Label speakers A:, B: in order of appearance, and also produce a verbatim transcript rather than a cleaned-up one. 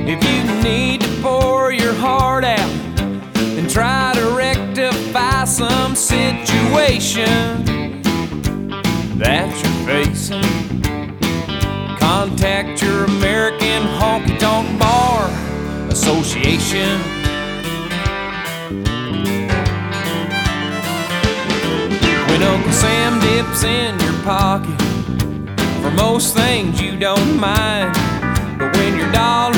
A: If you need to pour your heart out and try to rectify some situation that you're facing, contact your American Honky Tonk Bar Association. When Uncle Sam dips in your pocket, for most things you don't mind, but when your dollar